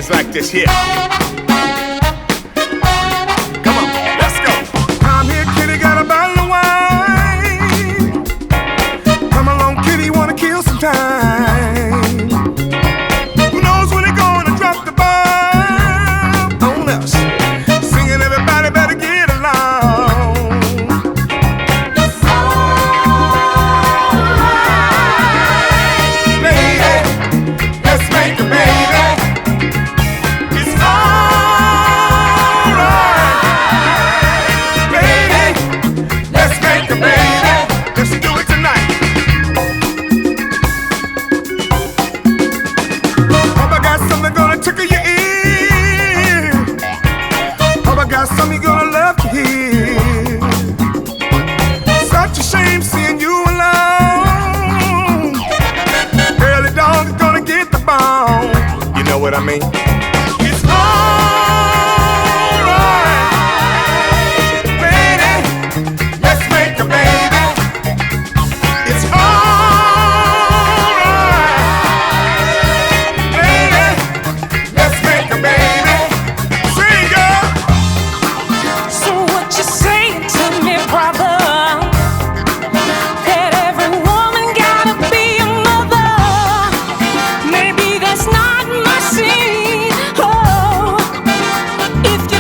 goes like this here. Come on, let's go. Come here, kitty, got a bottle of wine. Come along, kitty, wanna kill some time. Who knows when they gonna drop the bomb on us? Singing, everybody better get along. It's alright, baby. Let's make a baby. It's alright, baby. Let's make a baby. Let's do it tonight. Hope I got something gonna tickle your ear. Hope I got something you're gonna love to hear. Such a shame seeing you alone. Early dog is gonna get the bone. You know what I mean? It's alright, baby. Let's make a baby. It's alright, baby. Let's make a baby. Sing, girl. So what you saying to me, brother? That every woman gotta be a mother? Maybe that's not my scene. Oh, if you